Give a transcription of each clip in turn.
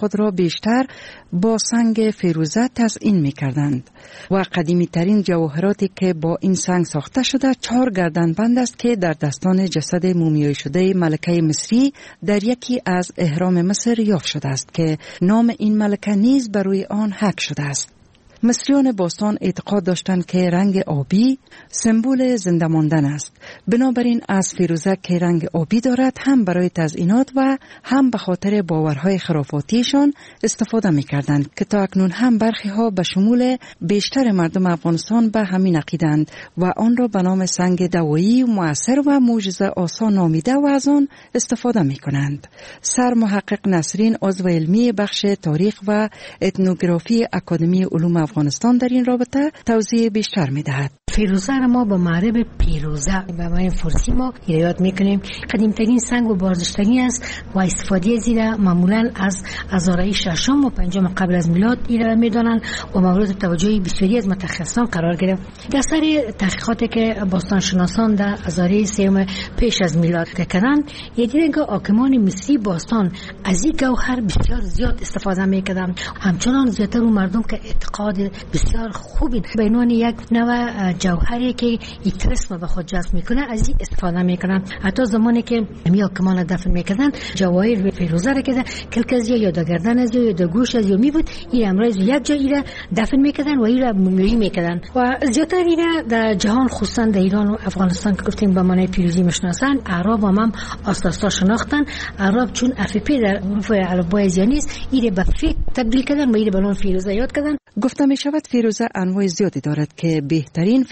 خود را بیشتر با سنگ فیروزه تزیین می کردند و قدیمی ترین جواهراتی که با این سنگ ساخته شده 4 گردنبند است که در دستان جسد مومیایی شده ملکه مصری در یکی از اهرام مصر یافت شده است که نام این ملکه نیز بر روی آن حک شده است. مصریان باستان اعتقاد داشتند که رنگ آبی سمبل زنده ماندن است. بنابراین از فیروزه که رنگ آبی دارد هم برای تزیینات و هم به خاطر باورهای خرافاتیشان استفاده می‌کردند که تا اکنون هم برخی ها به شمول بیشتر مردم افغانستان به همین عقیدند و آن را به نام سنگ دوایی مؤثر و معجزه آسا نامیده و از آن استفاده می‌کنند. سر محقق نسرین عضو علمی بخش تاریخ و اتنوگرافی اکادمی علوم افغانستان در این رابطه توضیح بیشتر می‌دهد. فیروزه را ما به معرب پیروزه به معنی فارسی ما یاد میکنیم. قدیمترین سنگ و بارزشترین است و استفاده از این معمولا از هزاره ششم و پنجم قبل از میلاد این میدانند و مورد توجه بسیاری از متخصصان قرار گرفت. در سر تحقیقاتی که باستانشناسان در هزاره سوم پیش از میلاد کردند، دیدند که حاکمان مصری باستان از این گوهر بسیار زیاد استفاده میکردند. همچنان زیاتر اون مردم که اعتقاد بسیار خوبی به عنوان یک نوع جوهری که ایترسم به خود جذب میکنه از این استفاده میکنن. حتی زمانی که حاکمان دفن میکردن جواهر فیروزه را که کلکزی یا در گردن از یا در گوش از یا می بود، این امروز یک جایی را دفن میکردن و این را مومیایی میکردن و زیاتر این در جهان خصوصا در ایران و افغانستان که گفتیم به معنی پیروزی میشناسن. اعراب هم اساسا شناختن. اعراب چون افپی در حروف الفبای زیانیست این به فی تبدیل کردن و این به نام فیروزه یاد کردن. گفته می شود فیروزه انواع زیادی دارد که بهترین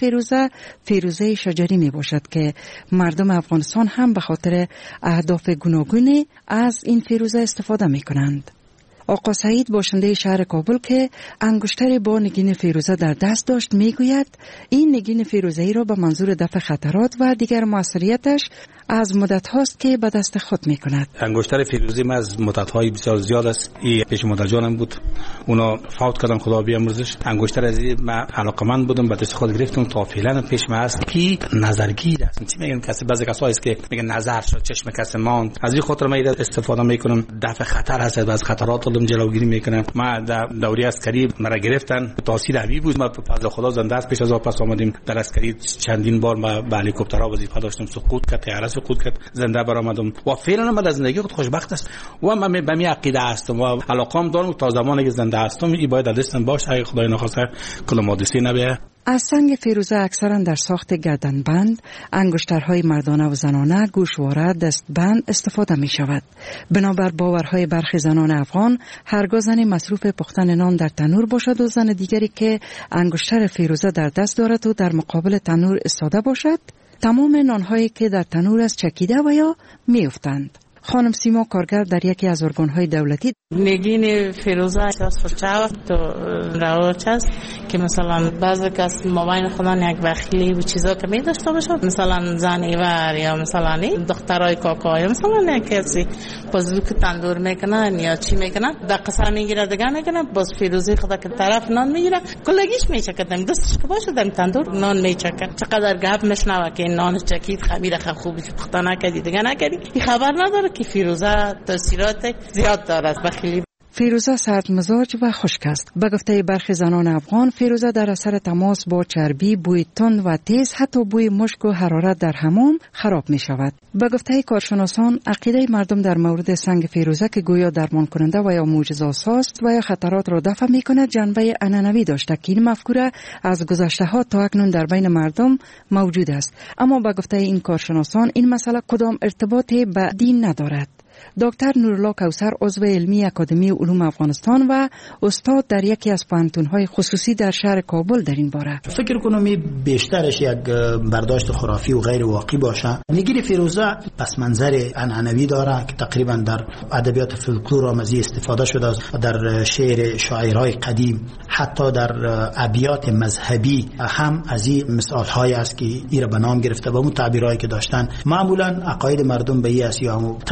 فیروزه شجری می باشد که مردم افغانستان هم به خاطر اهداف گوناگونی از این فیروزه استفاده می کنند. آقا سعید باشنده شهر کابل که انگشتری با نگین فیروزه در دست داشت می گوید این نگین فیروزه‌ای را به منظور دفع خطرات و دیگر موثریتش از مدت هاست که به دست خود می کند. انگشتر فیروزی من از مدت های بسیار زیاد است. این پیش مادر جانم بود، اونا فوت کردن خدا بیامرزش. انگشتر از این من علاقمند بودم، به دست خود گرفتم تا فعلا پیش من است کی نظرگیر است. چی میگن کسی بعضی کسایی است که میگن نظر شد چشم کسی ماند. از این خاطر من استفاده میکنم. دفع خطر هست، از خطرات خودم جلوگیری میکنم. ما در دوره عسکری مرا گرفتن، تاثیر همی بود. ما به فضل خدا زنده است پیش از واپس آمدیم. در عسکری چندین بار ما به هلیکوپترها وظیفه داشتم، سقوط کرد، سقوط کرد، زنده برآمدم و فعلا من از زندگی خود خوشبخت است و من به می عقیده هستم و علاقم دارم تا زمانی که زنده هستم این باید دستم باشه. اگه خدای نخواسته کل حادثه نبیه. از سنگ فیروزه اکثرا در ساخت گردنبند، انگشترهای مردانه و زنانه، گوشواره، دستبند استفاده می شود. بنابر باورهای برخی زنان افغان، هرگاه زنی مصروف پختن نان در تنور باشد و زن دیگری که انگشتر فیروزه در دست دارد و در مقابل تنور ایستاده باشد، تمام نانهایی که در تنور است چکیده و یا می افتند. خانم سیما کارگر در یکی از ارگان‌های دولتی نگین فیروزه اساس چاو تو رواج است که مثلا بعضی کس مابین خودن یک بخیلی و چیزا که می داشته باشه، مثلا زنیور یا مثلا دخترای کاکای مثلا کسی بازو که تندور میکنن یا چی میکنن در قصر میگیره دیگه میکنن باز فیروزی خدا که طرف نان میگیره کلگیش میچکدم دستش که باشه در تندور نان میچکد. چقدر گپ مشنوه که نان چکید خمیر خوبی پخته نکردی دیگه نکردی، این خبر نداره که فیروزه تاثیرات زیاد دارد. فیروزه سرد مزاج و خشک است. به گفته برخی زنان افغان، فیروزه در اثر تماس با چربی، بوی تند و تیز، حتی بوی مشک و حرارت در حمام خراب می شود. به گفته کارشناسان، عقیده مردم در مورد سنگ فیروزه که گویا درمان کننده و یا معجزه‌آساست و یا خطرات را دفع می کند جنبه عنعنوی داشته که این مفکوره از گذشته ها تا اکنون در بین مردم موجود است. اما به گفته این کارشناسان این مسئله کدام ارتباطی به دین ندارد. دکتر نورالله کوثر عضو علمی اکادمی علوم افغانستان و استاد در یکی از پوهنتون‌های خصوصی در شهر کابل در این باره فکر کنم بیشترش یک برداشت خرافی و غیر واقعی باشه. نگین فیروزه پس منظر عنعنوی داره که تقریبا در ادبیات فولکلور هم از استفاده شده، در شعر شاعرای قدیم، حتی در ابیات مذهبی هم از این مثال‌های است که این را به نام گرفته و اون تعبیرایی که داشتن معمولا عقاید مردم به این است یا تجربه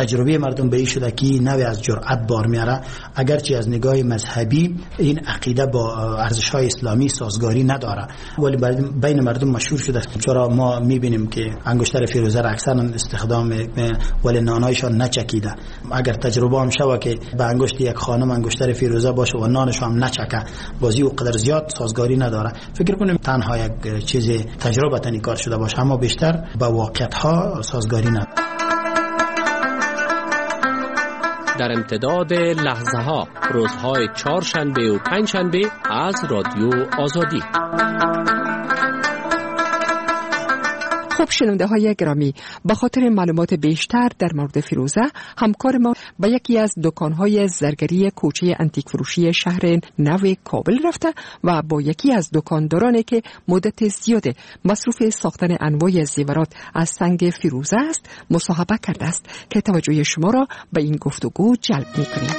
مردم به این شده که نوی از جرأت بار میاره، اگرچه از نگاه مذهبی این عقیده با ارزش‌های اسلامی سازگاری نداره، ولی بین مردم مشهور شده. چرا ما میبینیم که انگشتر فیروزه را اکثرا استخدام ولی نانایشان نچکیده. اگر تجربه هم شوه که به انگشت یک خانم انگشتر فیروزه باشه و نانش هم نچکه، بازی و قدر زیاد سازگاری نداره. فکر کنیم تنها یک چیز تجربه تنی کار شده باشه، اما بیشتر با واقعیت ها سازگاری نداره. در امتداد لحظه ها، روزهای چهارشنبه و پنجشنبه از رادیو آزادی. خب شنونده های گرامی، به خاطر معلومات بیشتر در مورد فیروزه، همکار ما به یکی از دکانهای زرگری کوچه انتیک فروشی شهر نو کابل رفته و با یکی از دکاندارانی که مدت زیاد مصروف ساختن انواع زیورات از سنگ فیروزه است مصاحبه کرده است که توجه شما را به این گفتگو جلب می‌کنیم.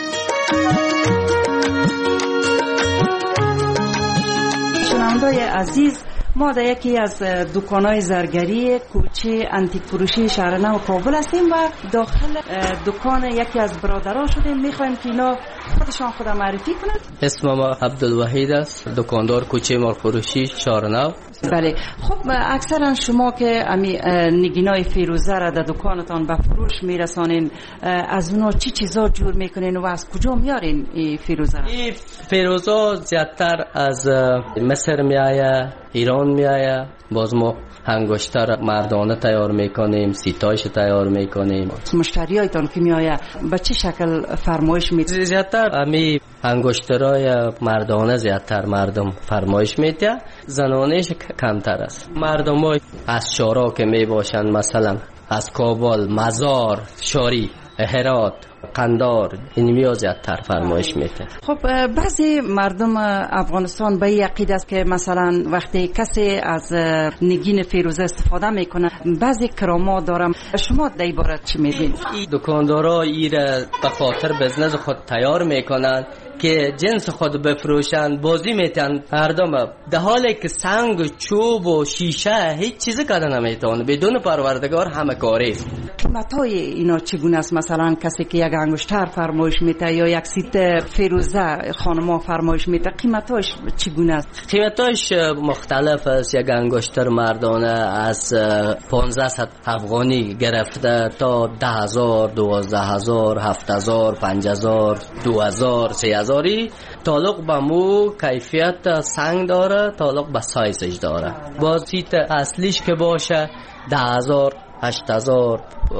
شنونده‌های عزیز، ما در یکی از دکان‌های زرگری کوچه انتیک فروشی شهر نو کابل هستیم و داخل دکان یکی از برادران شدیم. می‌خوایم که اینا خودشان خود معرفی کنند. اسم ما عبدالوحید است، دکاندار کوچه مال فروشی شهر نو. بله. خب اکثرا شما که امی نگینای فیروزه را در دکانتان به فروش میرسانین، از اونا چی چیزا جور میکنین و از کجا میارین این فیروزه را؟ این فیروزه زیادتر از مصر میآید، ایران میآید. باز ما انگشتر مردانه تیار میکنیم، سیتایش تیار میکنیم. مشتریایتان که میآید به چه شکل فرمایش میدید؟ زیادتر امی انگشترای مردانه زیادتر مردم فرمایش میده، زنانش کمتر است. مردم های از شارا که می باشند، مثلا از کابل، مزار، شاری، هرات، قندار، این میاد زیادتر فرمایش میده. خب بعضی مردم افغانستان به این عقیده است که مثلا وقتی کسی از نگین فیروزه استفاده میکنه بعضی کرامات دارم. شما در این باره چی میگین؟ دکاندارا ایره به خاطر بزنس خود تیار میکنن که جنس خود بفروشن، بازی میتن مردم، در حالی که سنگ، چوب و شیشه هیچ چیزی کردن نمیتونه، بدون پروردگار همه کاری. قیمتای اینا چگونه است؟ مثلا کسی که یک انگشتر فرمایش میده یا یک سیت فیروزه خانما فرمایش میده، قیمتاش چگونه است؟ قیمتاش مختلف است. یک انگشتر مردانه از 1500 افغانی گرفته تا 10,000، 12,000، 7,000، 5,000، 2,000، 3,000. تعلق به مو کیفیت سنگ داره، تعلق به سایزش داره. با سیت اصلیش که باشه 10,000، 8,000.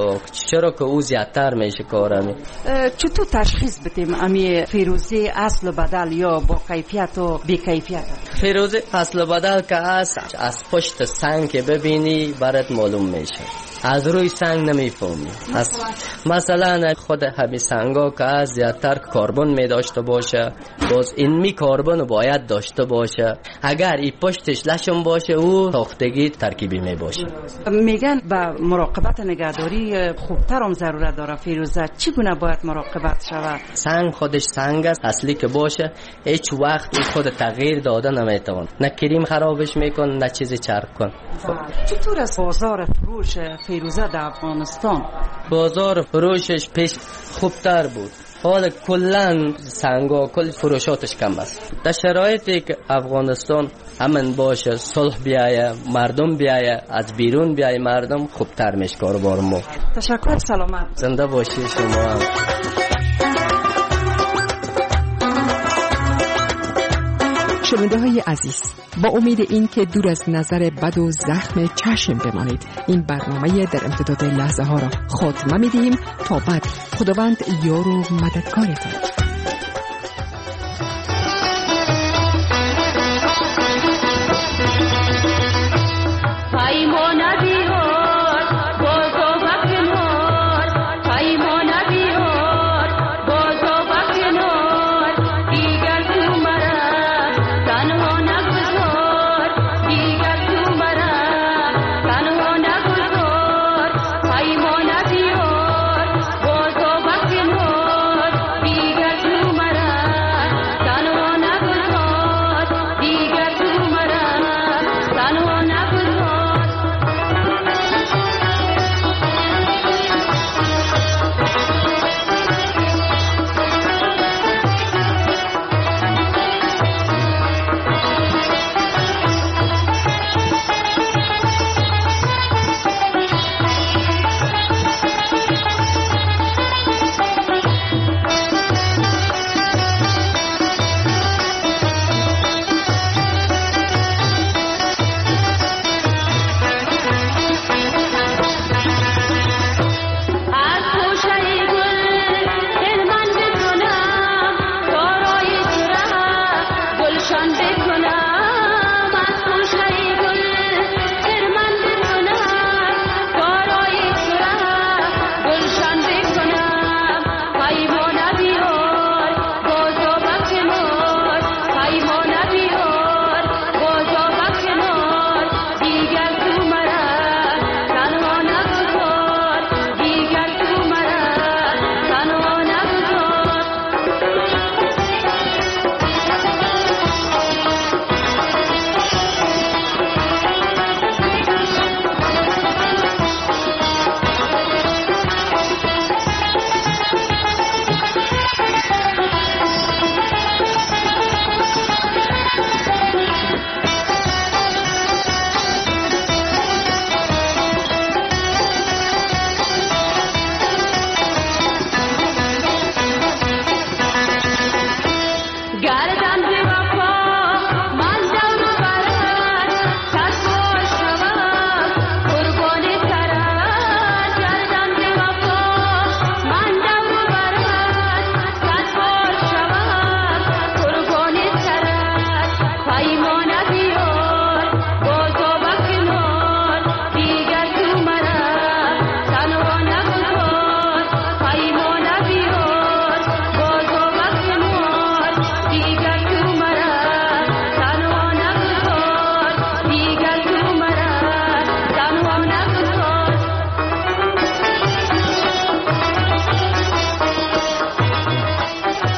چرا که او زیادتر میشه کارمی. چطور تشخیص بدیم امی فیروزه اصل و بدل یا با کیفیت و بی کیفیت؟ فیروزه اصل و بدل که از پشت سنگ که ببینی برات معلوم میشه، از روی سنگ نمیفهمی. مثلا خود همین سنگا که از زیادتر کربن می داشته باشه، باز این می کربن باید داشته باشه. اگر این پشتش لشم باشه او ساختگی ترکیبی می باشه. میگن با مراقبت نگهداری خوبتر هم ضرورت داره فیروزه. چگونه باید مراقبت شود؟ سنگ خودش سنگ است، اصلی که باشه هیچ وقت خود تغییر داده نمیتونه، نه کریم خرابش میکن نه چیزی چرب کن. چطور است بازار فروش فیروزه در افغانستان؟ بازار فروشش پیش خوبتر بود، حالا کلن سنگا کل فروشاتش کم است. در شرایطی که افغانستان امن باشه، صلح بیایه، مردم بیایه، از بیرون بیایه مردم، خوبتر میشه کاروبار ما. تشکر، سلامت. زنده باشی شما هم. شنونده های عزیز، با امید این که دور از نظر بد و زخم چشم بمانید، این برنامه در امتداد لحظه ها را خاتمه میدهیم تا بعد. خداوند یار و مددکارتان.